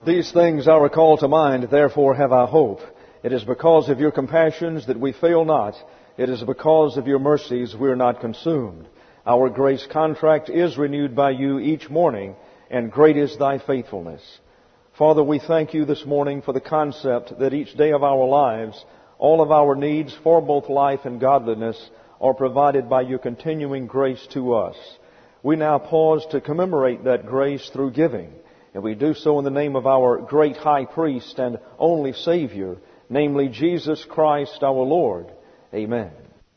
These things I recall to mind, therefore have I hope. It is because of your compassions that we fail not. It is because of your mercies we are not consumed. Our grace contract is renewed by you each morning, and great is thy faithfulness. Father, we thank you this morning for the concept that each day of our lives, all of our needs for both life and godliness are provided by your continuing grace to us. We now pause to commemorate that grace through giving. And we do so in the name of our great high priest and only Savior, namely Jesus Christ our Lord. Amen.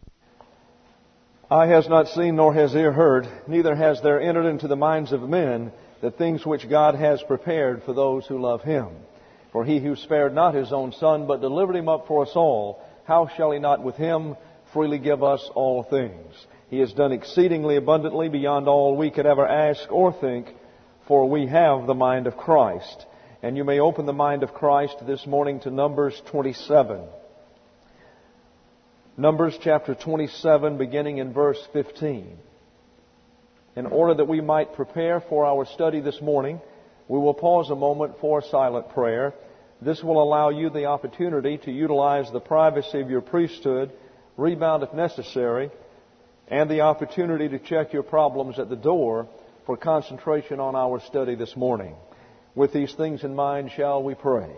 Eye has not seen nor has ear heard, neither has there entered into the minds of men the things which God has prepared for those who love Him. For He who spared not His own Son, but delivered Him up for us all, how shall He not with Him freely give us all things? He has done exceedingly abundantly beyond all we could ever ask or think, for we have the mind of Christ. And you may open the mind of Christ this morning to Numbers 27. Numbers chapter 27, beginning in verse 15. In order that we might prepare for our study this morning, we will pause a moment for silent prayer. This will allow you the opportunity to utilize the privacy of your priesthood, rebound if necessary, and the opportunity to check your problems at the door for concentration on our study this morning. With these things in mind, shall we pray?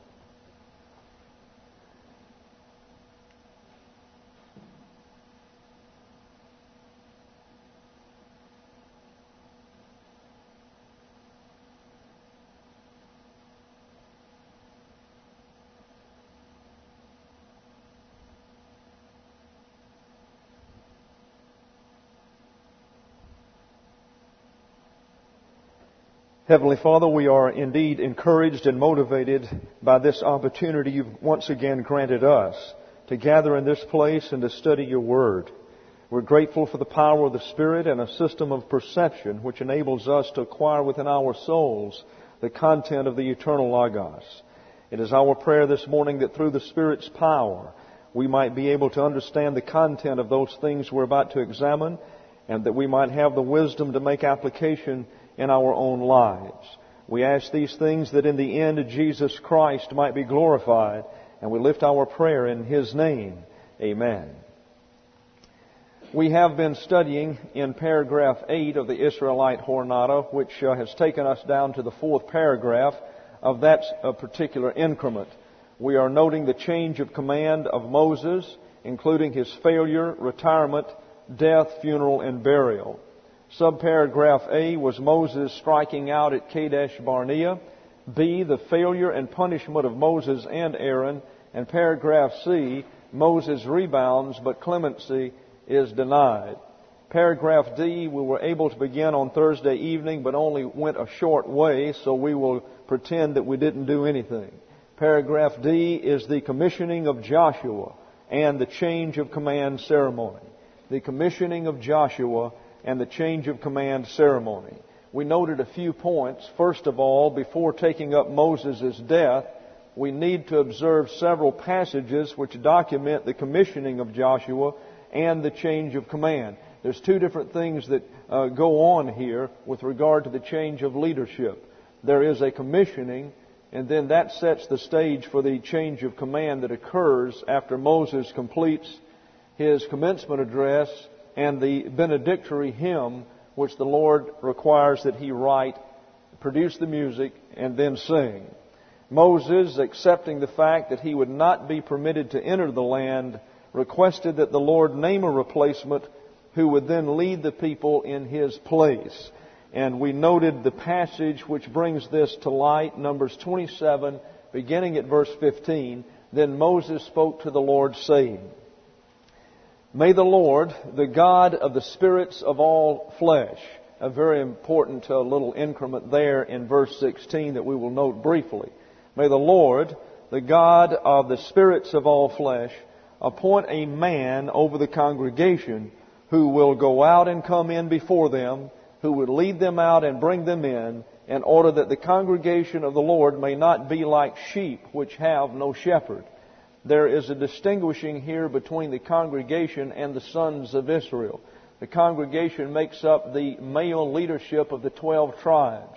Heavenly Father, we are indeed encouraged and motivated by this opportunity you've once again granted us to gather in this place and to study your Word. We're grateful for the power of the Spirit and a system of perception which enables us to acquire within our souls the content of the eternal Logos. It is our prayer this morning that through the Spirit's power we might be able to understand the content of those things we're about to examine, and that we might have the wisdom to make application in our own lives. We ask these things that in the end Jesus Christ might be glorified, and we lift our prayer in His name. Amen. We have been studying in paragraph 8 of the Israelite Jornada, which has taken us down to the 4th paragraph of that particular increment. We are noting the change of command of Moses, including his failure, retirement, death, funeral, and burial. Subparagraph A was Moses striking out at Kadesh Barnea. B, the failure and punishment of Moses and Aaron. And paragraph C, Moses rebounds, but clemency is denied. Paragraph D, we were able to begin on Thursday evening, but only went a short way, so we will pretend that we didn't do anything. Paragraph D is the commissioning of Joshua and the change of command ceremony. The commissioning of Joshua and the change of command ceremony. We noted a few points. First of all, before taking up Moses' death, we need to observe several passages which document the commissioning of Joshua and the change of command. There's two different things that go on here with regard to the change of leadership. There is a commissioning, and then that sets the stage for the change of command that occurs after Moses completes his commencement address and the benedictory hymn which the Lord requires that he write, produce the music, and then sing. Moses, accepting the fact that he would not be permitted to enter the land, requested that the Lord name a replacement who would then lead the people in his place. And we noted the passage which brings this to light, Numbers 27, beginning at verse 15. Then Moses spoke to the Lord, saying, May the Lord, the God of the spirits of all flesh, a very important little increment there in verse 16 that we will note briefly. May the Lord, the God of the spirits of all flesh, appoint a man over the congregation who will go out and come in before them, who would lead them out and bring them in order that the congregation of the Lord may not be like sheep which have no shepherd. There is a distinguishing here between the congregation and the sons of Israel. The congregation makes up the male leadership of the 12 tribes.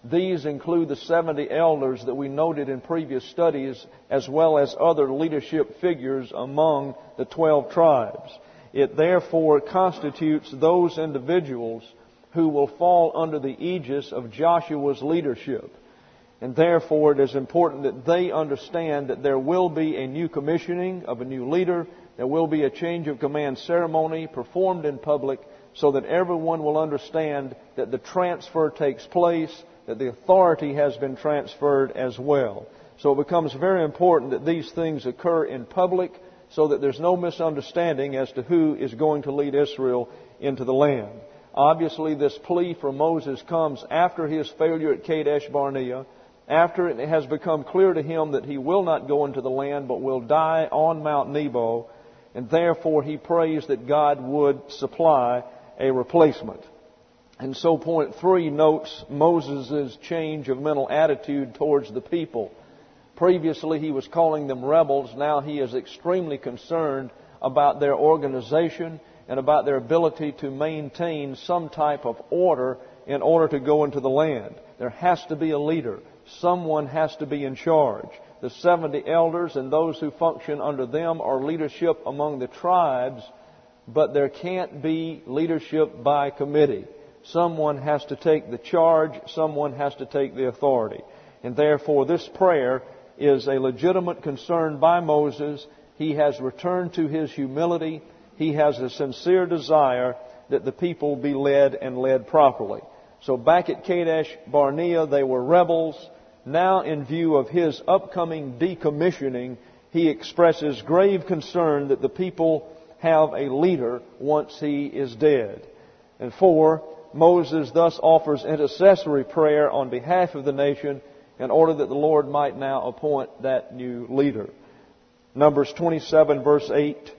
These include the 70 elders that we noted in previous studies, as well as other leadership figures among the 12 tribes. It therefore constitutes those individuals who will fall under the aegis of Joshua's leadership. And therefore it is important that they understand that there will be a new commissioning of a new leader. There will be a change of command ceremony performed in public so that everyone will understand that the transfer takes place, that the authority has been transferred as well. So it becomes very important that these things occur in public so that there's no misunderstanding as to who is going to lead Israel into the land. Obviously, this plea from Moses comes after his failure at Kadesh Barnea, after it has become clear to him that he will not go into the land but will die on Mount Nebo, and therefore he prays that God would supply a replacement. And so point 3 notes Moses' change of mental attitude towards the people. Previously he was calling them rebels. Now he is extremely concerned about their organization and about their ability to maintain some type of order in order to go into the land. There has to be a leader. Someone has to be in charge. The 70 elders and those who function under them are leadership among the tribes, but there can't be leadership by committee. Someone has to take the charge. Someone has to take the authority. And therefore this prayer is a legitimate concern by Moses. He has returned to his humility. He has a sincere desire that the people be led and led properly. So back at Kadesh Barnea, they were rebels. Now, in view of his upcoming decommissioning, he expresses grave concern that the people have a leader once he is dead. And 4, Moses thus offers intercessory prayer on behalf of the nation in order that the Lord might now appoint that new leader. Numbers 27, verse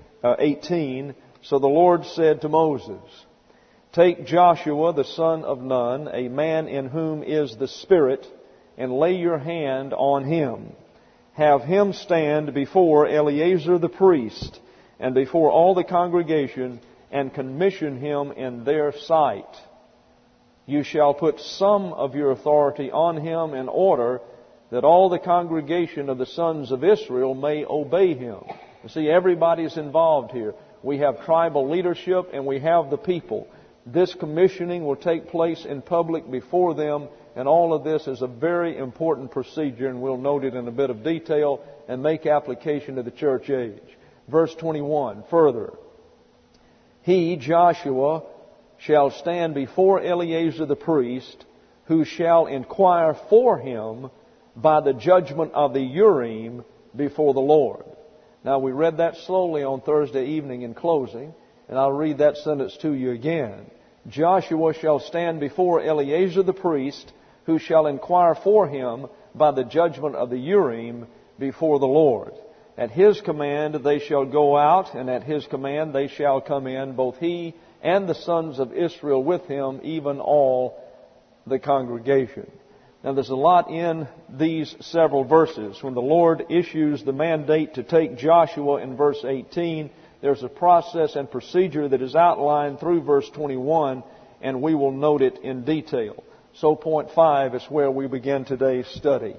18. So the Lord said to Moses, "Take Joshua the son of Nun, a man in whom is the Spirit, and lay your hand on him. Have him stand before Eleazar the priest and before all the congregation, and commission him in their sight. You shall put some of your authority on him in order that all the congregation of the sons of Israel may obey him." You see, everybody's involved here. We have tribal leadership and we have the people. This commissioning will take place in public before them, and all of this is a very important procedure, and we'll note it in a bit of detail and make application to the church age. Verse 21, further, "He, Joshua, shall stand before Eleazar the priest, who shall inquire for him by the judgment of the Urim before the Lord." Now, we read that slowly on Thursday evening in closing, and I'll read that sentence to you again. "Joshua shall stand before Eleazar the priest, who shall inquire for him by the judgment of the Urim before the Lord. At his command they shall go out, and at his command they shall come in, both he and the sons of Israel with him, even all the congregation." Now there's a lot in these several verses. When the Lord issues the mandate to take Joshua in verse 18, there's a process and procedure that is outlined through verse 21, and we will note it in detail. So point 5 is where we begin today's study.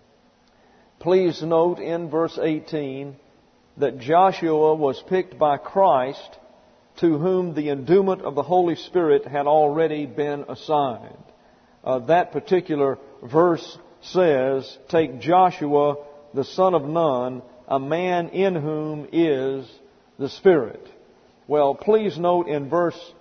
Please note in verse 18 that Joshua was picked by Christ, to whom the endowment of the Holy Spirit had already been assigned. That particular verse says, "Take Joshua the son of Nun, a man in whom is the Spirit." Well, please note in verse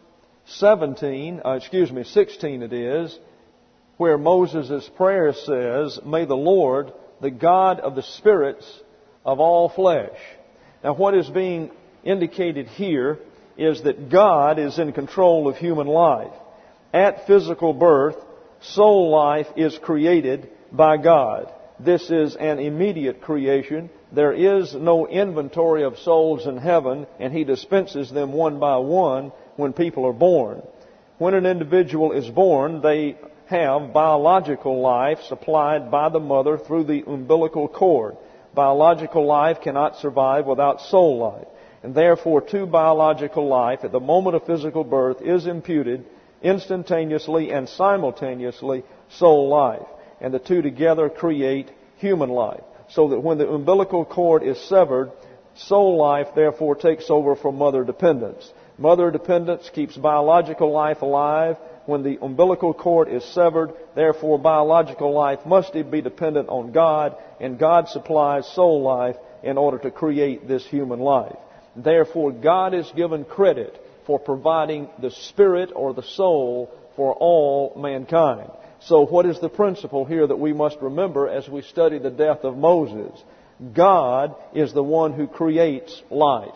16 it is, where Moses' prayer says, "May the Lord, the God of the spirits of all flesh." Now what is being indicated here is that God is in control of human life. At physical birth, soul life is created by God. This is an immediate creation. There is no inventory of souls in heaven, and He dispenses them one by one when people are born. When an individual is born, they have biological life supplied by the mother through the umbilical cord. Biological life cannot survive without soul life. And therefore, to biological life, at the moment of physical birth, is imputed instantaneously and simultaneously soul life. And the two together create human life. So that when the umbilical cord is severed, soul life therefore takes over from mother dependence. Mother dependence keeps biological life alive. When the umbilical cord is severed, therefore biological life must be dependent on God, and God supplies soul life in order to create this human life. Therefore, God is given credit for providing the spirit or the soul for all mankind. So what is the principle here that we must remember as we study the death of Moses? God is the one who creates life.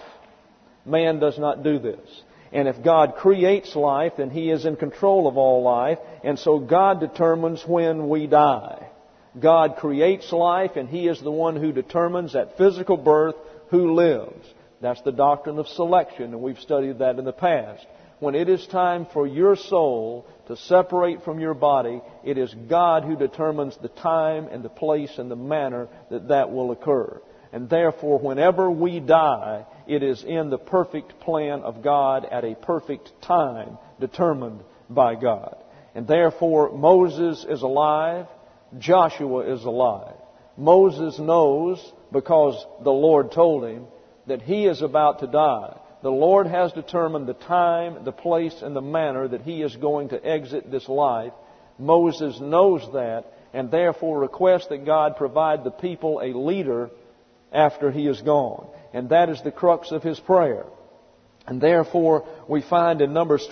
Man does not do this. And if God creates life, then He is in control of all life. And so God determines when we die. God creates life, and He is the one who determines at physical birth who lives. That's the doctrine of selection, and we've studied that in the past. When it is time for your soul to separate from your body, it is God who determines the time and the place and the manner that that will occur. And therefore, whenever we die, it is in the perfect plan of God at a perfect time determined by God. And therefore, Moses is alive. Joshua is alive. Moses knows, because the Lord told him, that he is about to die. The Lord has determined the time, the place, and the manner that he is going to exit this life. Moses knows that, and therefore requests that God provide the people a leader after he is gone. And that is the crux of his prayer. And therefore, we find in Numbers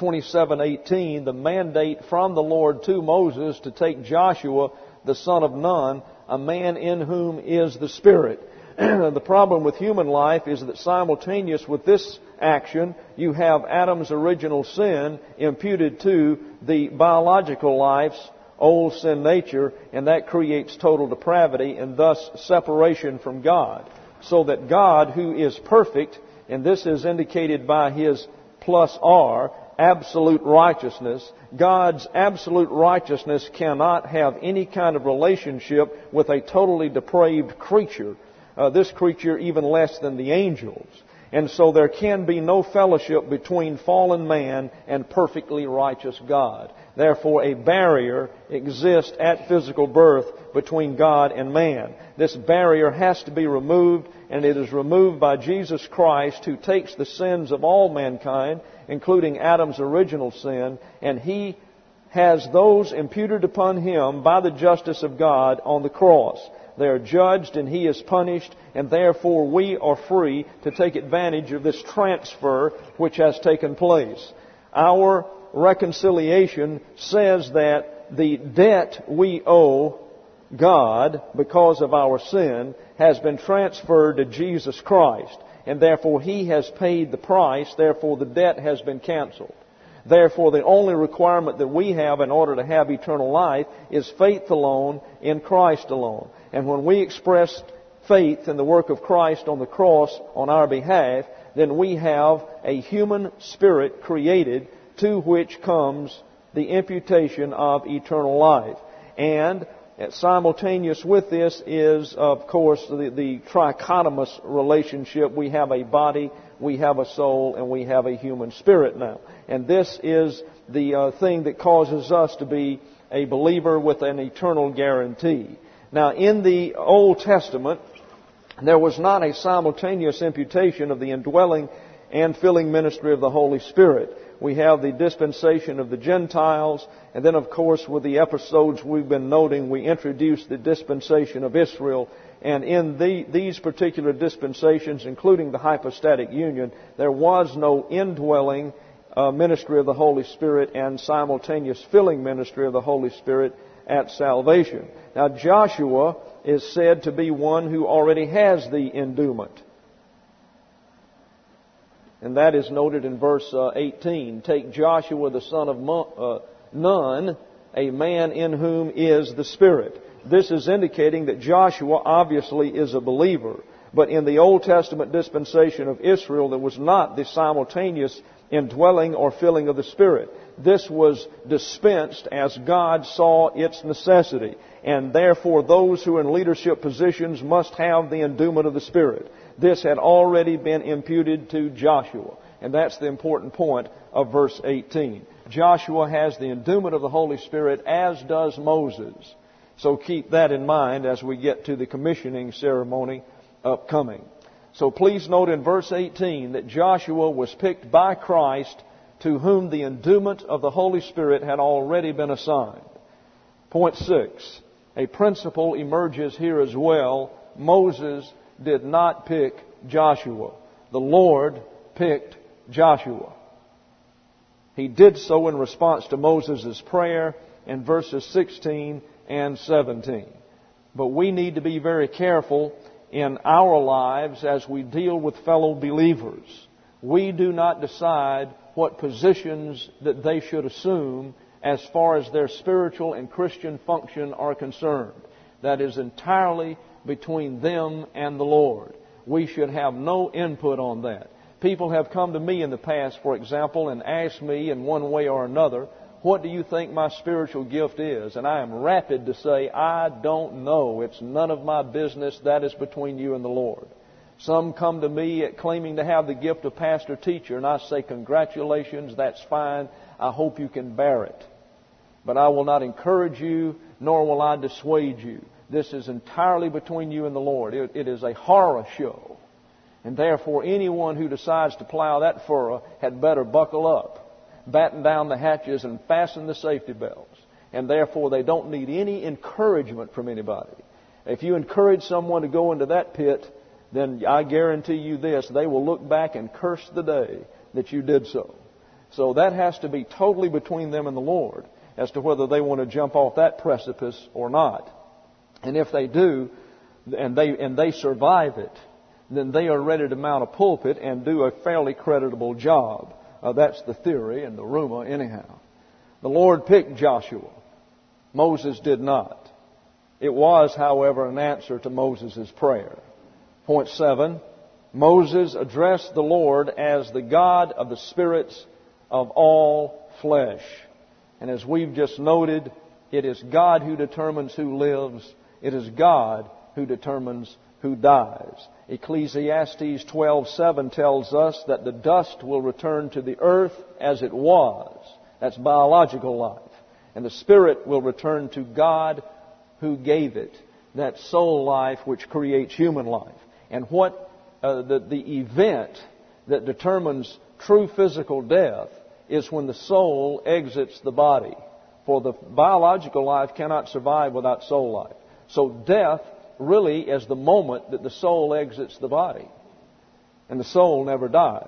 27:18 the mandate from the Lord to Moses to take Joshua, the son of Nun, a man in whom is the Spirit. The problem with human life is that simultaneous with this action, you have Adam's original sin imputed to the biological life's old sin nature, and that creates total depravity and thus separation from God. So that God, who is perfect, and this is indicated by His plus R, absolute righteousness, God's absolute righteousness cannot have any kind of relationship with a totally depraved creature. This creature even less than the angels. And so there can be no fellowship between fallen man and perfectly righteous God. Therefore, a barrier exists at physical birth between God and man. This barrier has to be removed, and it is removed by Jesus Christ, who takes the sins of all mankind, including Adam's original sin, and He has those imputed upon Him by the justice of God on the cross. They are judged and He is punished, and therefore we are free to take advantage of this transfer which has taken place. Our reconciliation says that the debt we owe God because of our sin has been transferred to Jesus Christ, and therefore He has paid the price, therefore the debt has been canceled. Therefore, the only requirement that we have in order to have eternal life is faith alone in Christ alone. And when we express faith in the work of Christ on the cross on our behalf, then we have a human spirit created to which comes the imputation of eternal life. And simultaneous with this is, of course, the trichotomous relationship. We have a body, we have a soul, and we have a human spirit now. And this is the thing that causes us to be a believer with an eternal guarantee. Now, in the Old Testament, there was not a simultaneous imputation of the indwelling and filling ministry of the Holy Spirit. We have the dispensation of the Gentiles, and then, of course, with the episodes we've been noting, we introduced the dispensation of Israel. And in these particular dispensations, including the hypostatic union, there was no indwelling ministry of the Holy Spirit and simultaneous filling ministry of the Holy Spirit at salvation. Now, Joshua is said to be one who already has the endowment. And that is noted in verse 18. Take Joshua the son of Nun, a man in whom is the Spirit. This is indicating that Joshua obviously is a believer. But in the Old Testament dispensation of Israel, there was not the simultaneous indwelling or filling of the Spirit. This was dispensed as God saw its necessity. And therefore, those who are in leadership positions must have the endowment of the Spirit. This had already been imputed to Joshua. And that's the important point of verse 18. Joshua has the endowment of the Holy Spirit, as does Moses. So keep that in mind as we get to the commissioning ceremony upcoming. So please note in verse 18 that Joshua was picked by Christ, to whom the endowment of the Holy Spirit had already been assigned. Point 6. A principle emerges here as well. Moses did not pick Joshua. The Lord picked Joshua. He did so in response to Moses' prayer in verses 16 and 17. But we need to be very careful in our lives as we deal with fellow believers. We do not decide what positions that they should assume as far as their spiritual and Christian function are concerned. That is entirely between them and the Lord. We should have no input on that. People have come to me in the past, for example, and asked me in one way or another, what do you think my spiritual gift is? And I am rapid to say, I don't know. It's none of my business. That is between you and the Lord. Some come to me claiming to have the gift of pastor-teacher, and I say, congratulations, that's fine. I hope you can bear it. But I will not encourage you, nor will I dissuade you. This is entirely between you and the Lord. It is a horror show. And therefore, anyone who decides to plow that furrow had better buckle up, batten down the hatches, and fasten the safety belts. And therefore, they don't need any encouragement from anybody. If you encourage someone to go into that pit, then I guarantee you this, they will look back and curse the day that you did so. So that has to be totally between them and the Lord as to whether they want to jump off that precipice or not. And if they do, and they survive it, then they are ready to mount a pulpit and do a fairly creditable job. That's the theory and the rumor anyhow. The Lord picked Joshua. Moses did not. It was, however, an answer to Moses' prayer. Point 7. Moses addressed the Lord as the God of the spirits of all flesh. And as we've just noted, it is God who determines who lives. It is God who determines who dies. Ecclesiastes 12:7 tells us that the dust will return to the earth as it was. That's biological life. And the spirit will return to God who gave it. That soul life which creates human life. And what the event that determines true physical death is when the soul exits the body. For the biological life cannot survive without soul life. So death really is the moment that the soul exits the body. And the soul never dies.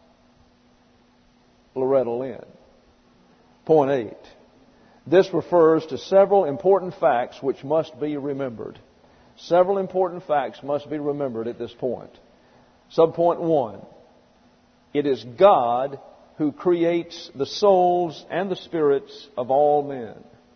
Loretta Lynn. Point 8. This refers to several important facts which must be remembered. Several important facts must be remembered at this point. Subpoint 1. It is God who creates the souls and the spirits of all men.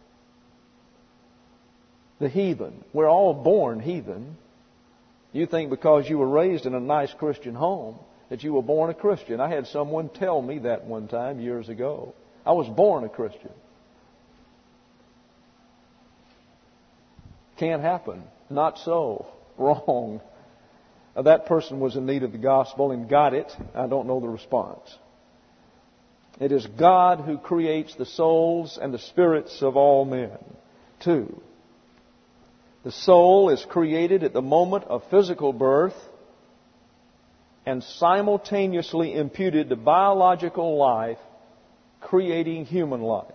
The heathen. We're all born heathen. You think because you were raised in a nice Christian home that you were born a Christian. I had someone tell me that one time years ago. I was born a Christian. Can't happen. Not so. Wrong. That person was in need of the gospel and got it. I don't know the response. It is God who creates the souls and the spirits of all men. 2. The soul is created at the moment of physical birth and simultaneously imputed to biological life, creating human life.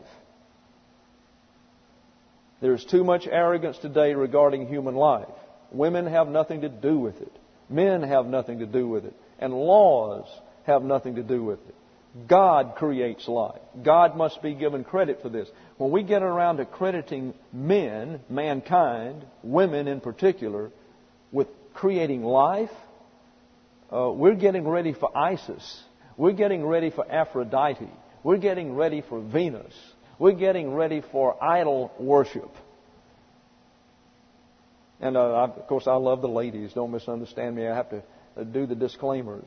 There is too much arrogance today regarding human life. Women have nothing to do with it. Men have nothing to do with it. And laws have nothing to do with it. God creates life. God must be given credit for this. When we get around to crediting men, mankind, women in particular, with creating life, we're getting ready for Isis. We're getting ready for Aphrodite. We're getting ready for Venus. We're getting ready for idol worship. And of course, I love the ladies. Don't misunderstand me. I have to do the disclaimers.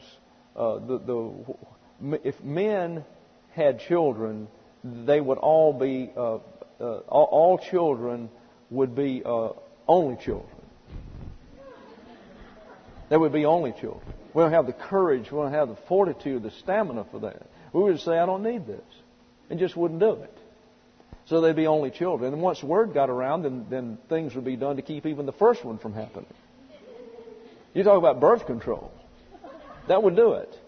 If men had children, they would all be all children would be only children. They would be only children. We don't have the courage. We don't have the fortitude, the stamina for that. We would say, "I don't need this. and just wouldn't do it. So they'd be only children. And once word got around, then things would be done to keep even the first one from happening. You talk about birth control. That would do it.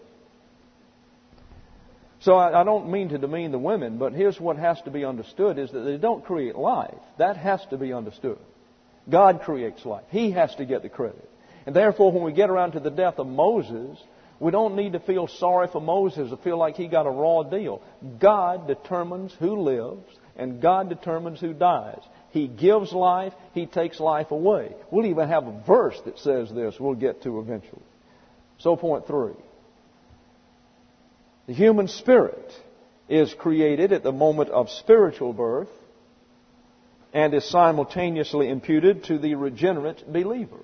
So I don't mean to demean the women, but here's what has to be understood is that they don't create life. That has to be understood. God creates life. He has to get the credit. And therefore, when we get around to the death of Moses, we don't need to feel sorry for Moses or feel like he got a raw deal. God determines who lives, and God determines who dies. He gives life. He takes life away. We'll even have a verse that says this we'll get to eventually. So point 3. The human spirit is created at the moment of spiritual birth and is simultaneously imputed to the regenerate believer.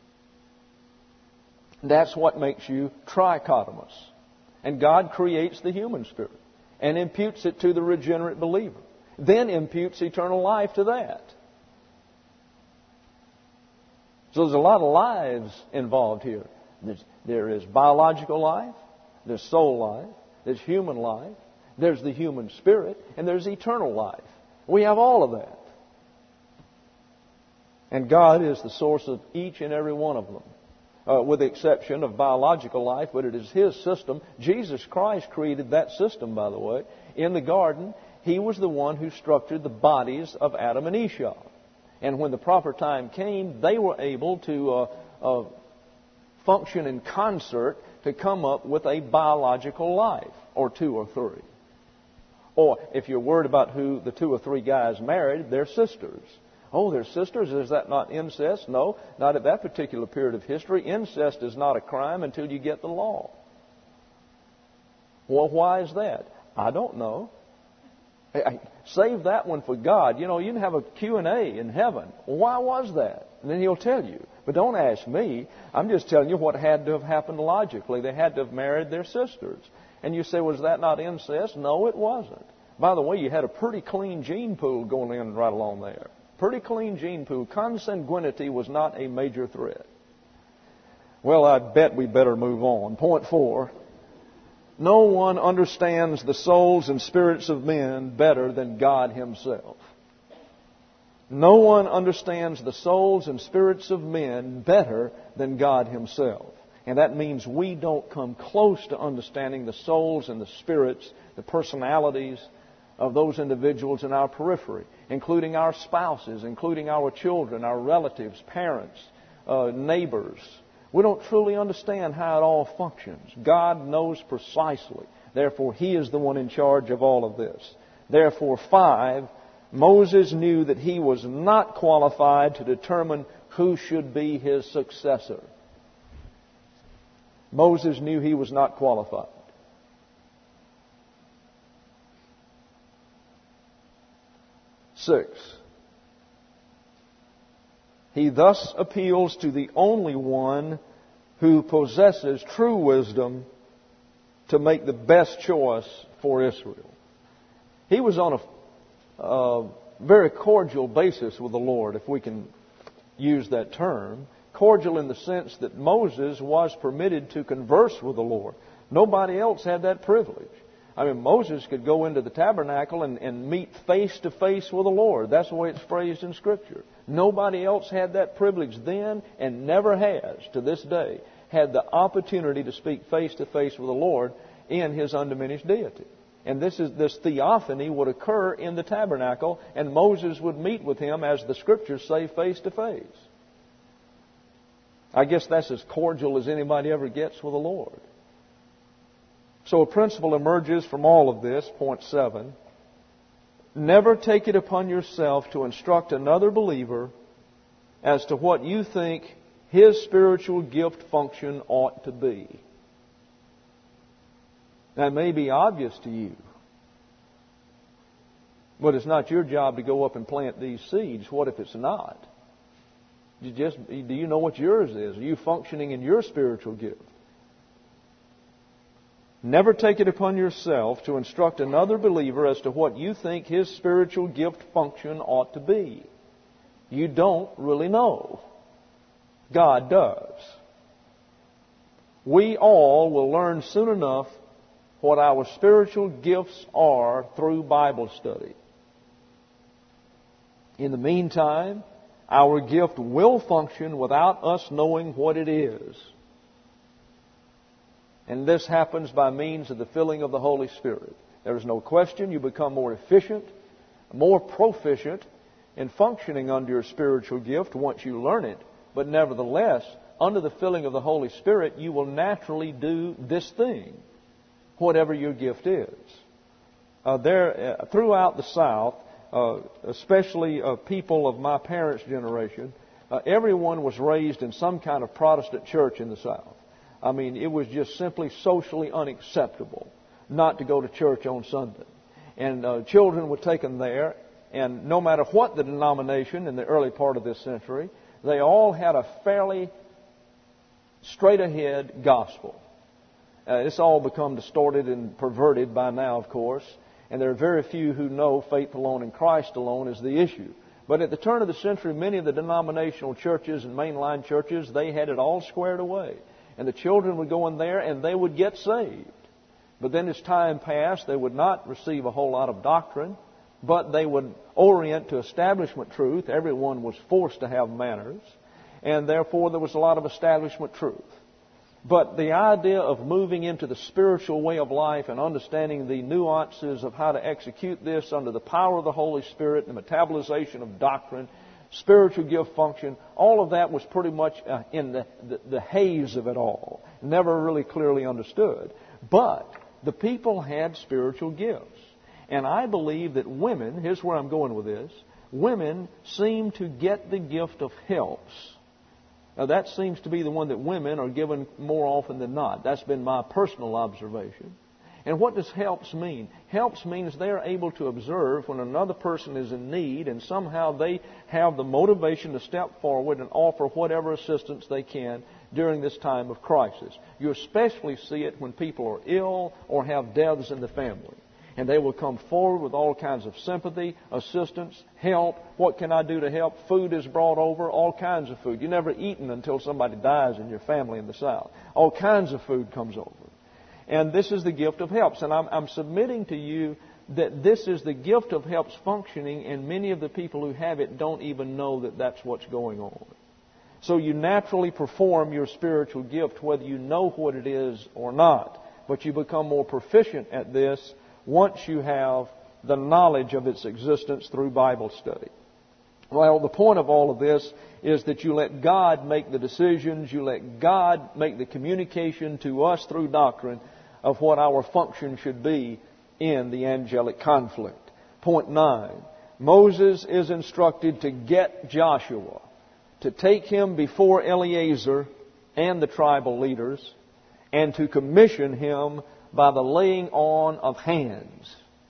That's what makes you trichotomous. And God creates the human spirit and imputes it to the regenerate believer. Then imputes eternal life to that. So there's a lot of lives involved here. There is biological life, there's soul life, there's human life, there's the human spirit, and there's eternal life. We have all of that. And God is the source of each and every one of them, with the exception of biological life, but it is His system. Jesus Christ created that system, by the way. In the garden, He was the one who structured the bodies of Adam and Eve. And when the proper time came, they were able to function in concert to come up with a biological life, or 2 or 3. Or if you're worried about who the 2 or 3 guys married, they're sisters. Oh, they're sisters? Is that not incest? No, not at that particular period of history. Incest is not a crime until you get the law. Well, why is that? I don't know. Save that one for God. You know, you can have a Q&A in heaven. Why was that? And then He'll tell you. But don't ask me. I'm just telling you what had to have happened logically. They had to have married their sisters. And you say, was that not incest? No, it wasn't. By the way, you had a pretty clean gene pool going in right along there. Pretty clean gene pool. Consanguinity was not a major threat. Well, I bet we better move on. Point 4. No one understands the souls and spirits of men better than God Himself. No one understands the souls and spirits of men better than God Himself. And that means we don't come close to understanding the souls and the spirits, the personalities of those individuals in our periphery, including our spouses, including our children, our relatives, parents, neighbors. We don't truly understand how it all functions. God knows precisely. Therefore, He is the one in charge of all of this. Therefore, 5, Moses knew that he was not qualified to determine who should be his successor. Moses knew he was not qualified. 6. He thus appeals to the only one who possesses true wisdom to make the best choice for Israel. He was on a very cordial basis with the Lord, if we can use that term. Cordial in the sense that Moses was permitted to converse with the Lord. Nobody else had that privilege. I mean, Moses could go into the tabernacle and meet face to face with the Lord. That's the way it's phrased in Scripture. Nobody else had that privilege then and never has to this day had the opportunity to speak face to face with the Lord in His undiminished deity. And this theophany would occur in the tabernacle, and Moses would meet with Him, as the Scriptures say, face to face. I guess that's as cordial as anybody ever gets with the Lord. So a principle emerges from all of this, point 7. Never take it upon yourself to instruct another believer as to what you think his spiritual gift function ought to be. That may be obvious to you, but it's not your job to go up and plant these seeds. What if it's not? Do you know what yours is? Are you functioning in your spiritual gift? Never take it upon yourself to instruct another believer as to what you think his spiritual gift function ought to be. You don't really know. God does. We all will learn soon enough what our spiritual gifts are through Bible study. In the meantime, our gift will function without us knowing what it is. And this happens by means of the filling of the Holy Spirit. There is no question you become more efficient, more proficient in functioning under your spiritual gift once you learn it. But nevertheless, under the filling of the Holy Spirit, you will naturally do this thing, whatever your gift is. Throughout the South, especially people of my parents' generation, everyone was raised in some kind of Protestant church in the South. I mean, it was just simply socially unacceptable not to go to church on Sunday. And children were taken there, and no matter what the denomination in the early part of this century, they all had a fairly straight-ahead gospel. It's all become distorted and perverted by now, of course, and there are very few who know faith alone in Christ alone is the issue. But at the turn of the century, many of the denominational churches and mainline churches, they had it all squared away. And the children would go in there and they would get saved. But then as time passed, they would not receive a whole lot of doctrine, but they would orient to establishment truth. Everyone was forced to have manners, and therefore there was a lot of establishment truth. But the idea of moving into the spiritual way of life and understanding the nuances of how to execute this under the power of the Holy Spirit, the metabolization of doctrine, spiritual gift function, all of that was pretty much in the haze of it all. Never really clearly understood. But the people had spiritual gifts. And I believe that women, here's where I'm going with this, women seem to get the gift of helps. Now that seems to be the one that women are given more often than not. That's been my personal observation. And what does helps mean? Helps means they are able to observe when another person is in need, and somehow they have the motivation to step forward and offer whatever assistance they can during this time of crisis. You especially see it when people are ill or have deaths in the family. And they will come forward with all kinds of sympathy, assistance, help. What can I do to help? Food is brought over, all kinds of food. You've never eaten until somebody dies in your family in the South. All kinds of food comes over. And this is the gift of helps. And I'm submitting to you that this is the gift of helps functioning, and many of the people who have it don't even know that that's what's going on. So you naturally perform your spiritual gift whether you know what it is or not. But you become more proficient at this once you have the knowledge of its existence through Bible study. Well, the point of all of this is that you let God make the decisions, you let God make the communication to us through doctrine of what our function should be in the angelic conflict. Point 9. Moses is instructed to get Joshua, to take him before Eleazar and the tribal leaders, and to commission him by the laying on of hands.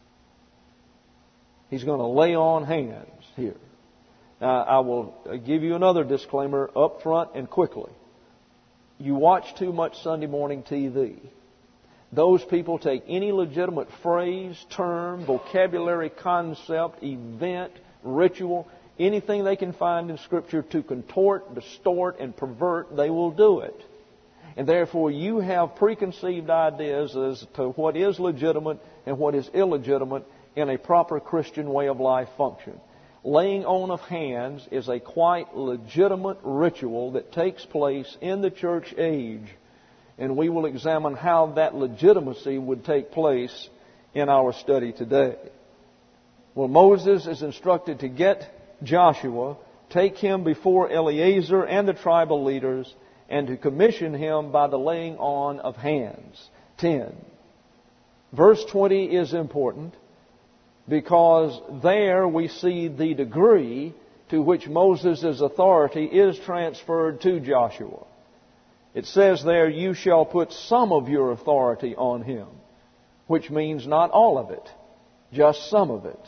He's going to lay on hands here. Now, I will give you another disclaimer up front and quickly. You watch too much Sunday morning TV. Those people take any legitimate phrase, term, vocabulary, concept, event, ritual, anything they can find in Scripture to contort, distort, and pervert, they will do it. And therefore you have preconceived ideas as to what is legitimate and what is illegitimate in a proper Christian way of life function. Laying on of hands is a quite legitimate ritual that takes place in the church age. And we will examine how that legitimacy would take place in our study today. Well, Moses is instructed to get Joshua, take him before Eleazar and the tribal leaders, and to commission him by the laying on of hands. 10. Verse 20 is important because there we see the degree to which Moses' authority is transferred to Joshua. It says there, you shall put some of your authority on him, which means not all of it, just some of it.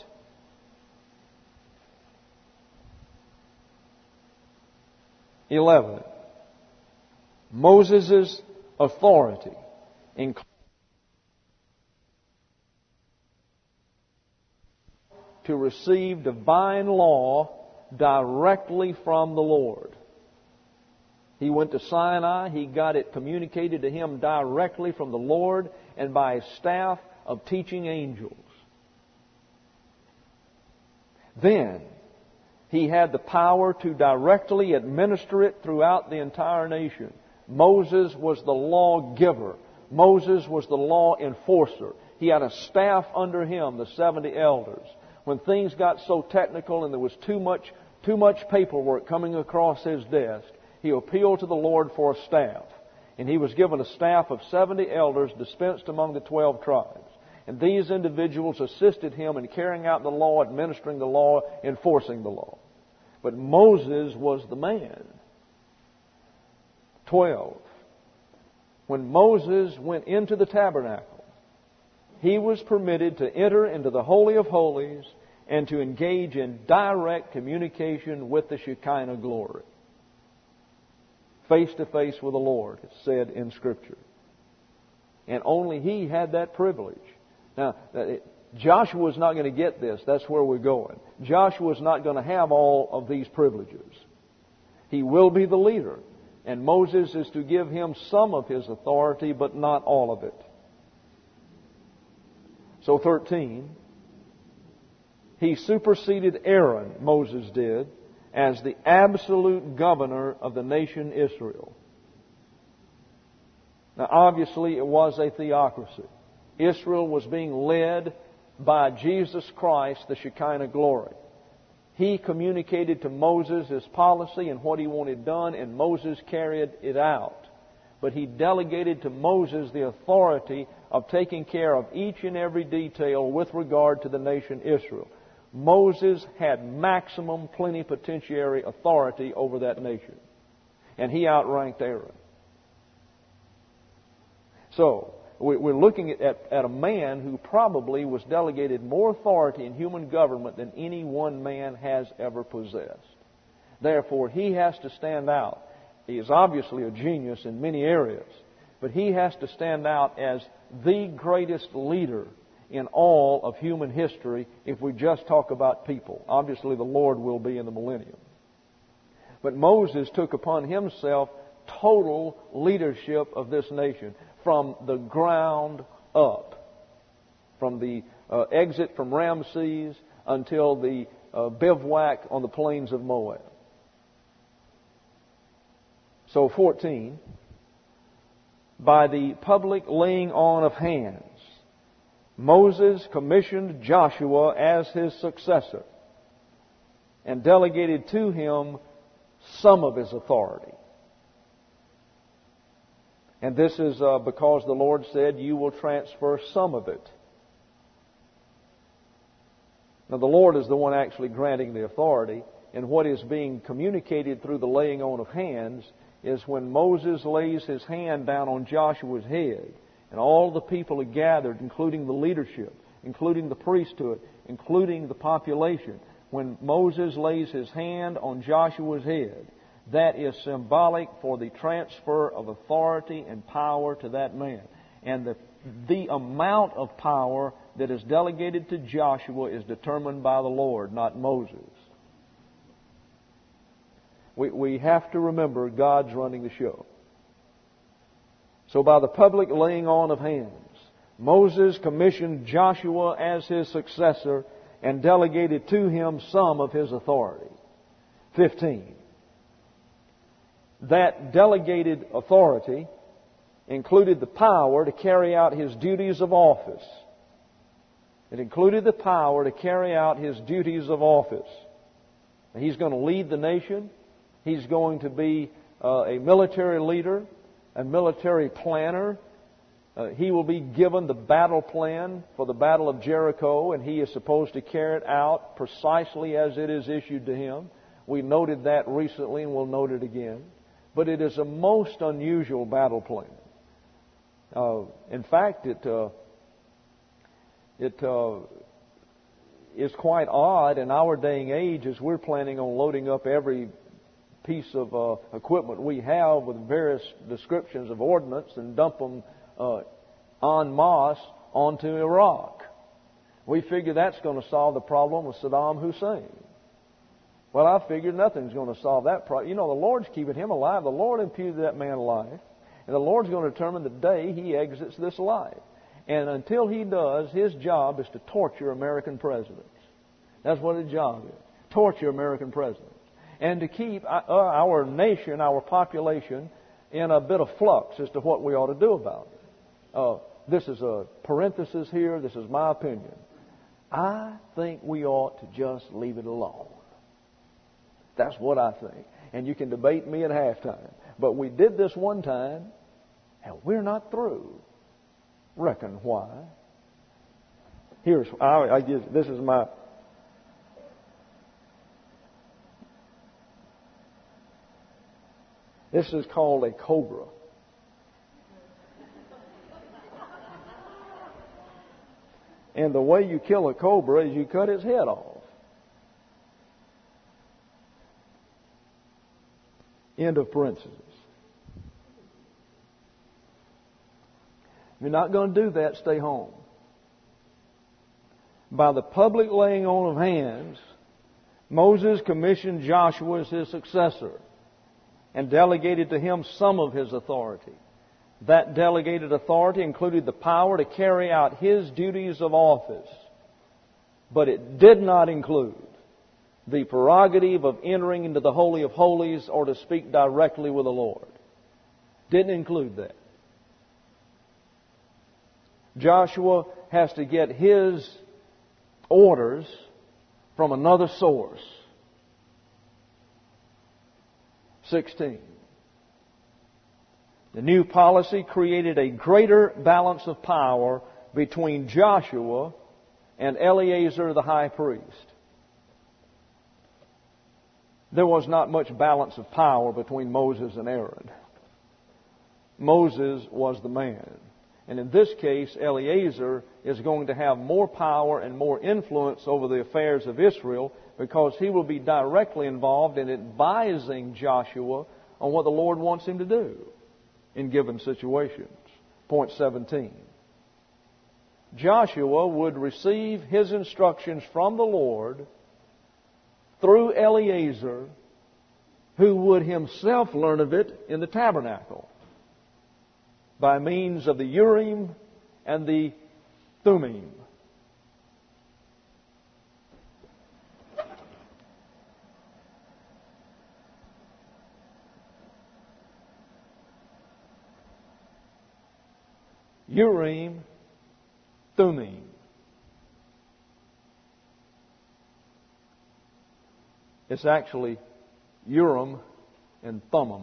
Moses' authority includes to receive divine law directly from the Lord. He went to Sinai, he got it communicated to him directly from the Lord, and by His staff of teaching angels. Then He had the power to directly administer it throughout the entire nation. Moses was the lawgiver. Moses was the law enforcer. He had a staff under him, the 70 elders. When things got so technical and there was too much paperwork coming across his desk, he appealed to the Lord for a staff. And he was given a staff of 70 elders dispensed among the 12 tribes. And these individuals assisted him in carrying out the law, administering the law, enforcing the law. But Moses was the man. 12. When Moses went into the tabernacle, he was permitted to enter into the Holy of Holies and to engage in direct communication with the Shekinah glory. Face to face with the Lord, it's said in Scripture. And only he had that privilege. Now, Joshua's not going to get this. That's where we're going. Joshua's not going to have all of these privileges. He will be the leader. And Moses is to give him some of his authority, but not all of it. So 13, he superseded Aaron, Moses did, as the absolute governor of the nation Israel. Now obviously it was a theocracy. Israel was being led by Jesus Christ, the Shekinah glory. He communicated to Moses his policy and what he wanted done, and Moses carried it out. But he delegated to Moses the authority of taking care of each and every detail with regard to the nation Israel. Moses had maximum plenipotentiary authority over that nation. And he outranked Aaron. So, we're looking at a man who probably was delegated more authority in human government than any one man has ever possessed. Therefore, he has to stand out. He is obviously a genius in many areas, but he has to stand out as the greatest leader in all of human history if we just talk about people. Obviously, the Lord will be in the millennium. But Moses took upon himself total leadership of this nation from the ground up, from the exit from Ramses until the bivouac on the plains of Moab. So 14, by the public laying on of hands, Moses commissioned Joshua as his successor and delegated to him some of his authority. And this is because the Lord said, you will transfer some of it. Now the Lord is the one actually granting the authority, and what is being communicated through the laying on of hands is when Moses lays his hand down on Joshua's head, and all the people are gathered, including the leadership, including the priesthood, including the population. When Moses lays his hand on Joshua's head, that is symbolic for the transfer of authority and power to that man. And the amount of power that is delegated to Joshua is determined by the Lord, not Moses. We have to remember God's running the show. So by the public laying on of hands, Moses commissioned Joshua as his successor and delegated to him some of his authority. 15. That delegated authority included the power to carry out his duties of office. It included the power to carry out his duties of office. He's going to lead the nation. He's going to be a military leader, a military planner. He will be given the battle plan for the Battle of Jericho, and he is supposed to carry it out precisely as it is issued to him. We noted that recently, and we'll note it again. But it is a most unusual battle plan. In fact, it is quite odd in our day and age as we're planning on loading up every piece of equipment we have with various descriptions of ordnance and dump them en masse onto Iraq. We figure that's going to solve the problem with Saddam Hussein. Well, I figured nothing's going to solve that problem. You know, the Lord's keeping him alive. The Lord imputed that man life. And the Lord's going to determine the day he exits this life. And until he does, his job is to torture American presidents. That's what his job is. Torture American presidents. And to keep our nation, our population, in a bit of flux as to what we ought to do about it. This is a parenthesis here. This is my opinion. I think we ought to just leave it alone. That's what I think. And you can debate me at halftime. But we did this one time, and we're not through. Reckon why? This is my... This is called a cobra. And the way you kill a cobra is you cut its head off. End of parenthesis. If you're not going to do that, stay home. By the public laying on of hands, Moses commissioned Joshua as his successor and delegated to him some of his authority. That delegated authority included the power to carry out his duties of office, but it did not include the prerogative of entering into the Holy of Holies or to speak directly with the Lord. Didn't include that. Joshua has to get his orders from another source. 16. The new policy created a greater balance of power between Joshua and Eleazar the high priest. There was not much balance of power between Moses and Aaron. Moses was the man. And in this case, Eleazar is going to have more power and more influence over the affairs of Israel because he will be directly involved in advising Joshua on what the Lord wants him to do in given situations. Point 17. Joshua would receive his instructions from the Lord through Eleazar, who would himself learn of it in the tabernacle by means of the Urim and the Thummim. Urim, Thummim. It's actually Urim and Thummim.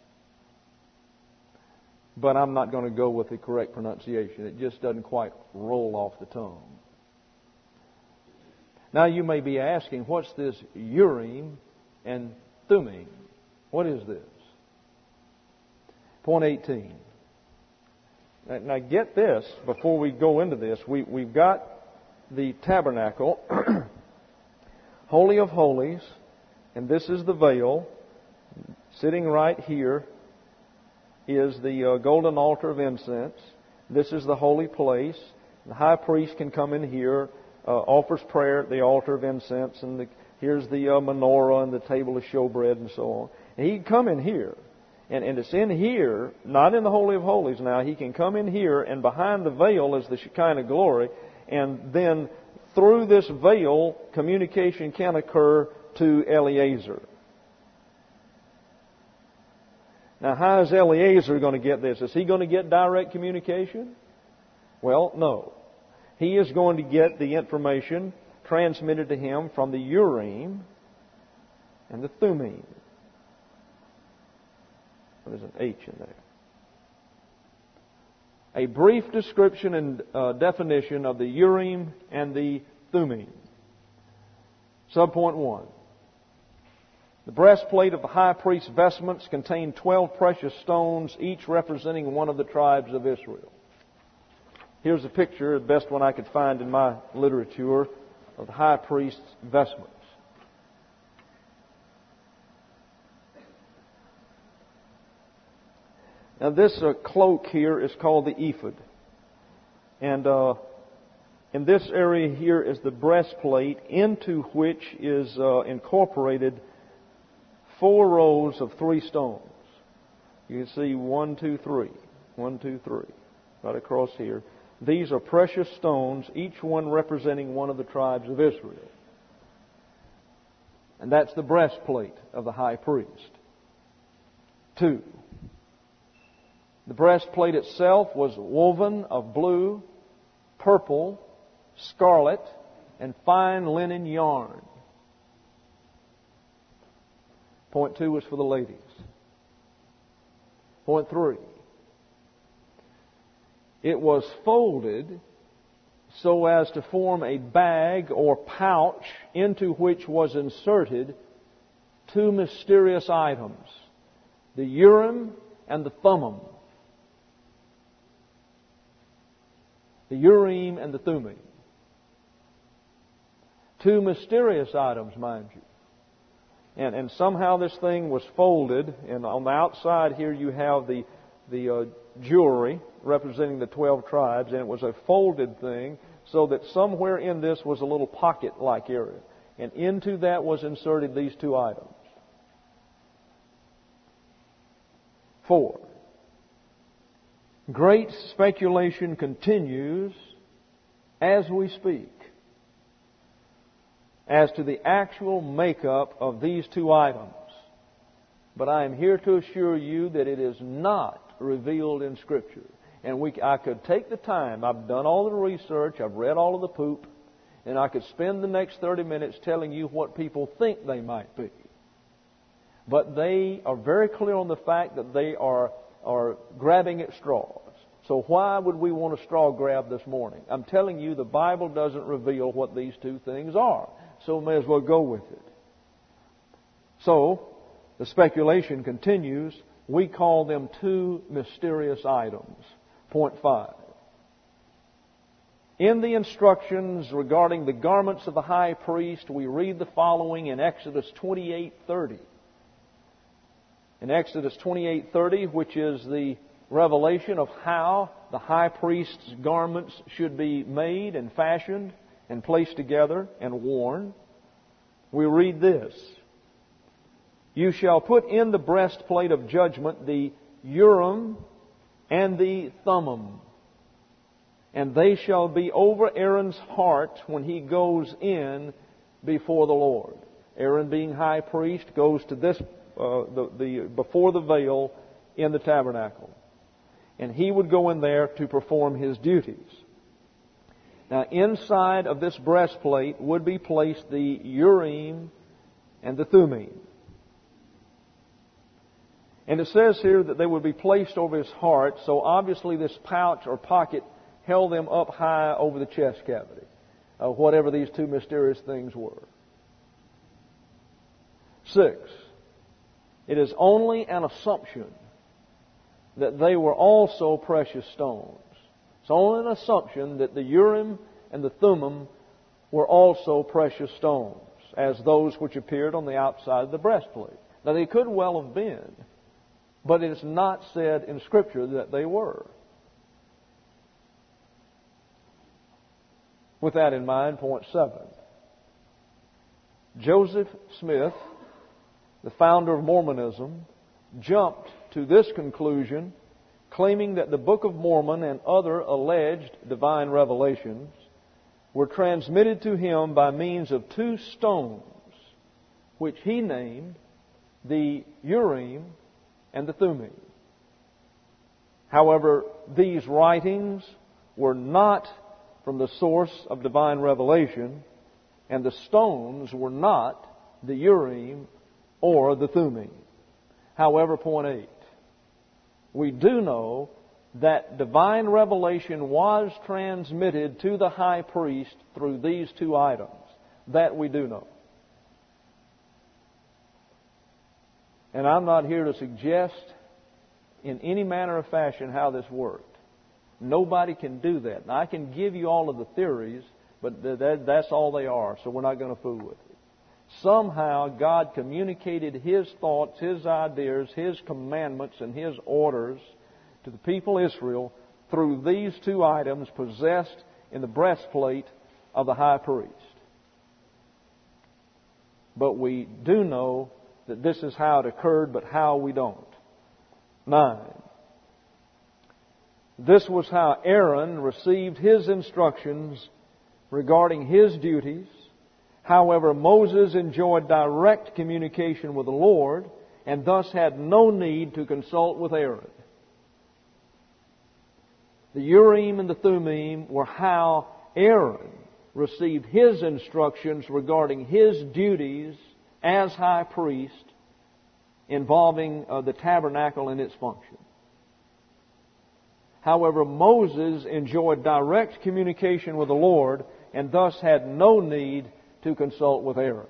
But I'm not going to go with the correct pronunciation. It just doesn't quite roll off the tongue. Now you may be asking, what's this Urim and Thummim? What is this? Point 18. Now get this, before we go into this, we've got the tabernacle, Holy of Holies, and this is the veil. Sitting right here is the golden altar of incense. This is the holy place. The high priest can come in here, offers prayer at the altar of incense, and here's the menorah and the table of showbread and so on. And he can come in here. And it's in here, not in the Holy of Holies now. He can come in here, and behind the veil is the Shekinah glory. And then through this veil, communication can occur to Eleazar. Now, how is Eleazar going to get this? Is he going to get direct communication? Well, no. He is going to get the information transmitted to him from the Urim and the Thummim. There's an H in there. A brief description and definition of the Urim and the Thummim. Subpoint 1. The breastplate of the high priest's vestments contained 12 precious stones, each representing one of the tribes of Israel. Here's a picture, the best one I could find in my literature, of the high priest's vestments. Now this cloak here is called the ephod. And in this area here is the breastplate, into which is incorporated 4 rows of 3 stones. You can see 1, 2, 3. 1, 2, 3. Right across here. These are precious stones, each one representing one of the tribes of Israel. And that's the breastplate of the high priest. 2. The breastplate itself was woven of blue, purple, scarlet, and fine linen yarn. Point 2 was for the ladies. Point 3. It was folded so as to form a bag or pouch into which was inserted two mysterious items, the Urim and the Thummim. The Urim and the Thummim. Two mysterious items, mind you. And somehow this thing was folded, and on the outside here you have the jewelry representing the 12 tribes, and it was a folded thing so that somewhere in this was a little pocket-like area. And into that was inserted these two items. 4. Great speculation continues as we speak as to the actual makeup of these two items. But I am here to assure you that it is not revealed in Scripture. And I could take the time, I've done all the research, I've read all of the poop, and I could spend the next 30 minutes telling you what people think they might be. But they are very clear on the fact that they are grabbing at straws. So why would we want to straw grab this morning? I'm telling you, the Bible doesn't reveal what these two things are. So we may as well go with it. So, the speculation continues. We call them two mysterious items. Point 5. In the instructions regarding the garments of the high priest, we read the following in Exodus 28:30. In Exodus 28:30, which is the revelation of how the high priest's garments should be made and fashioned and placed together and worn, we read this: You shall put in the breastplate of judgment the Urim and the Thummim, and they shall be over Aaron's heart when he goes in before the Lord. Aaron, being high priest, goes to this before the veil in the tabernacle, and he would go in there to perform his duties. Now, inside of this breastplate would be placed the Urim and the Thummim. And it says here that they would be placed over his heart, so obviously this pouch or pocket held them up high over the chest cavity, whatever these two mysterious things were. 6. It is only an assumption that they were also precious stones. It's only an assumption that the Urim and the Thummim were also precious stones, as those which appeared on the outside of the breastplate. Now, they could well have been, but it is not said in Scripture that they were. With that in mind, point 7. Joseph Smith, the founder of Mormonism, jumped to this conclusion, claiming that the Book of Mormon and other alleged divine revelations were transmitted to him by means of two stones, which he named the Urim and the Thummim. However, these writings were not from the source of divine revelation, and the stones were not the Urim or the Thummim. However, point 8. We do know that divine revelation was transmitted to the high priest through these two items. That we do know. And I'm not here to suggest in any manner of fashion how this worked. Nobody can do that. Now, I can give you all of the theories, but that's all they are, so we're not going to fool with it. Somehow God communicated His thoughts, His ideas, His commandments, and His orders to the people of Israel through these two items possessed in the breastplate of the high priest. But we do know that this is how it occurred, but how we don't. 9. This was how Aaron received his instructions regarding his duties. However, Moses enjoyed direct communication with the Lord and thus had no need to consult with Aaron. The Urim and the Thummim were how Aaron received his instructions regarding his duties as high priest involving the tabernacle and its function. However, Moses enjoyed direct communication with the Lord and thus had no need to consult with Aaron.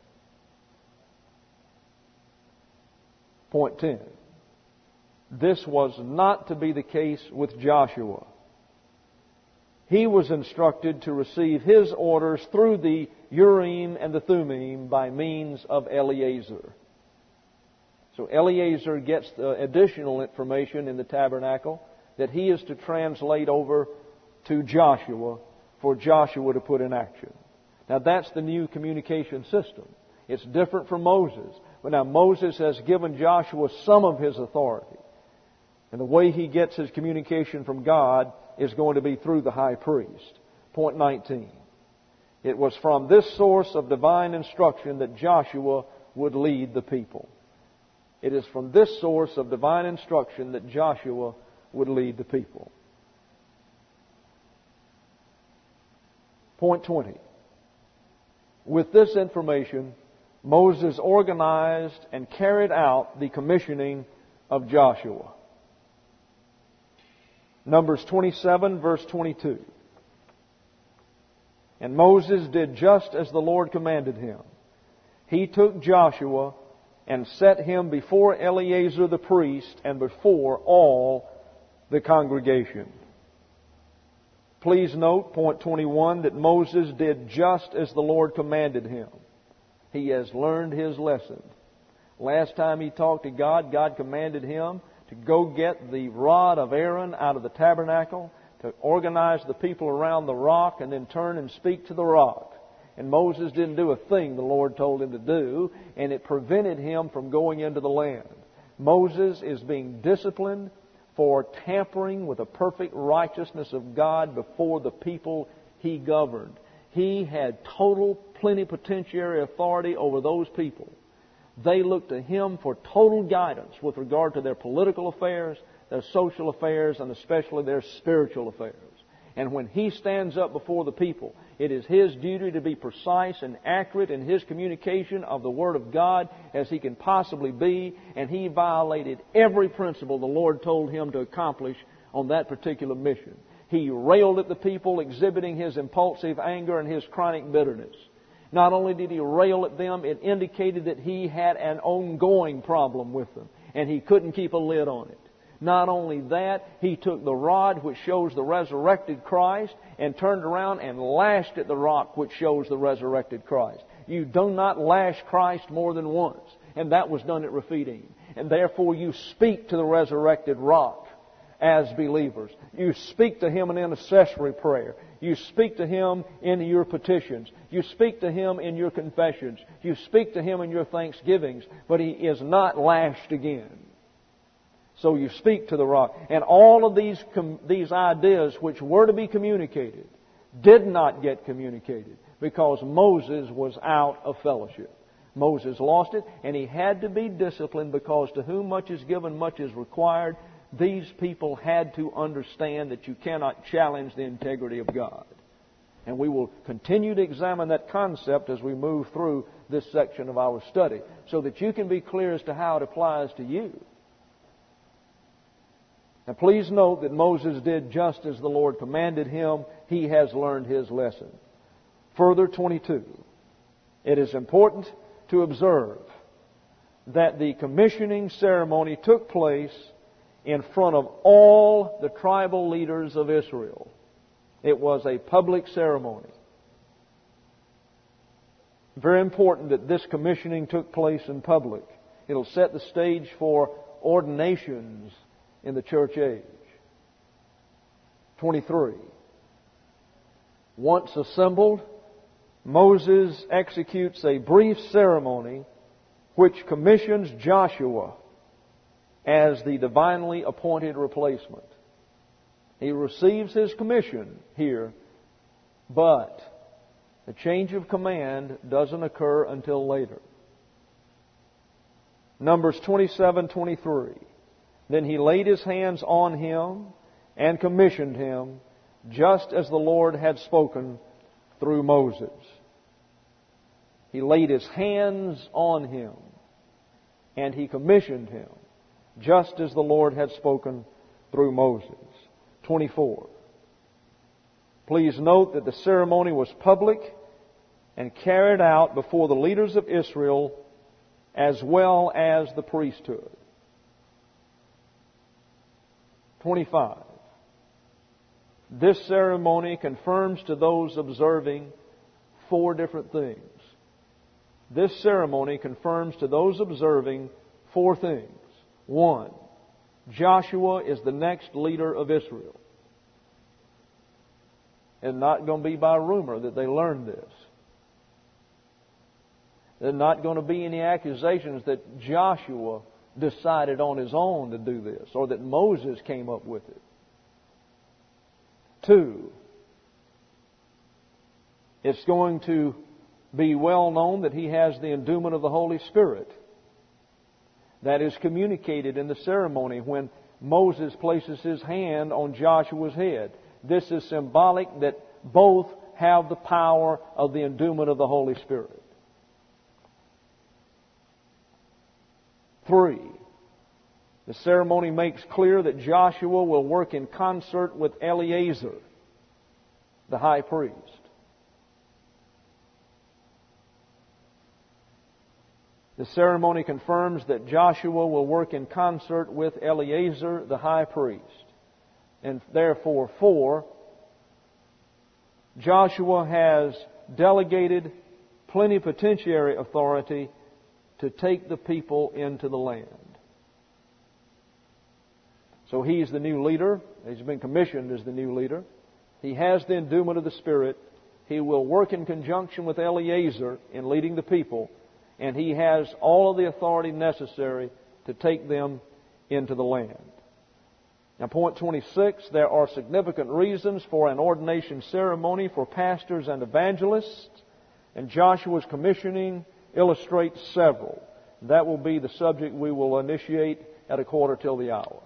Point 10. This was not to be the case with Joshua. He was instructed to receive his orders through the Urim and the Thummim by means of Eleazar. So Eleazar gets the additional information in the tabernacle that he is to translate over to Joshua for Joshua to put in action. Now that's the new communication system. It's different from Moses. But now Moses has given Joshua some of his authority. And the way he gets his communication from God is going to be through the high priest. Point 19. It was from this source of divine instruction that Joshua would lead the people. It is from this source of divine instruction that Joshua would lead the people. Point 20. With this information, Moses organized and carried out the commissioning of Joshua. Numbers 27, verse 22. And Moses did just as the Lord commanded him. He took Joshua and set him before Eleazar the priest and before all the congregation. Please note, point 21, that Moses did just as the Lord commanded him. He has learned his lesson. Last time he talked to God, God commanded him to go get the rod of Aaron out of the tabernacle, to organize the people around the rock, and then turn and speak to the rock. And Moses didn't do a thing the Lord told him to do, and it prevented him from going into the land. Moses is being disciplined for tampering with the perfect righteousness of God before the people he governed. He had total plenipotentiary authority over those people. They looked to him for total guidance with regard to their political affairs, their social affairs, and especially their spiritual affairs. And when he stands up before the people, it is his duty to be precise and accurate in his communication of the Word of God as he can possibly be, and he violated every principle the Lord told him to accomplish on that particular mission. He railed at the people, exhibiting his impulsive anger and his chronic bitterness. Not only did he rail at them, it indicated that he had an ongoing problem with them, and he couldn't keep a lid on it. Not only that, he took the rod which shows the resurrected Christ and turned around and lashed at the rock which shows the resurrected Christ. You do not lash Christ more than once, and that was done at Rephidim. And therefore you speak to the resurrected rock as believers. You speak to Him in intercessory prayer. You speak to Him in your petitions. You speak to Him in your confessions. You speak to Him in your thanksgivings. But He is not lashed again. So you speak to the rock. And all of these ideas which were to be communicated did not get communicated because Moses was out of fellowship. Moses lost it, and he had to be disciplined because to whom much is given, much is required. These people had to understand that you cannot challenge the integrity of God. And we will continue to examine that concept as we move through this section of our study so that you can be clear as to how it applies to you. Now please note that Moses did just as the Lord commanded him. He has learned his lesson. Further, 22. It is important to observe that the commissioning ceremony took place in front of all the tribal leaders of Israel. It was a public ceremony. Very important that this commissioning took place in public. It'll set the stage for ordinations in the church age. 23. Once assembled, Moses executes a brief ceremony which commissions Joshua as the divinely appointed replacement. He receives his commission here, but the change of command doesn't occur until later. Numbers 27:23. Then he laid his hands on him and commissioned him, just as the Lord had spoken through Moses. He laid his hands on him and he commissioned him, just as the Lord had spoken through Moses. 24. Please note that the ceremony was public and carried out before the leaders of Israel as well as the priesthood. 25. This ceremony confirms to those observing 4 different things. This ceremony confirms to those observing 4 things. 1. Joshua is the next leader of Israel. It's not going to be by rumor that they learned this. There's not going to be any accusations that Joshua decided on his own to do this, or that Moses came up with it. 2. It's going to be well known that he has the endowment of the Holy Spirit. That is communicated in the ceremony when Moses places his hand on Joshua's head. This is symbolic that both have the power of the endowment of the Holy Spirit. 3. The ceremony makes clear that Joshua will work in concert with Eleazar, the high priest. The ceremony confirms that Joshua will work in concert with Eleazar, the high priest. And therefore, 4, Joshua has delegated plenipotentiary authority to take the people into the land. So he's the new leader. He's been commissioned as the new leader. He has the endowment of the Spirit. He will work in conjunction with Eleazar in leading the people. And he has all of the authority necessary to take them into the land. Now, point 26, there are significant reasons for an ordination ceremony for pastors and evangelists. And Joshua's commissioning illustrates several. That will be the subject we will initiate at 1:15 till the hour.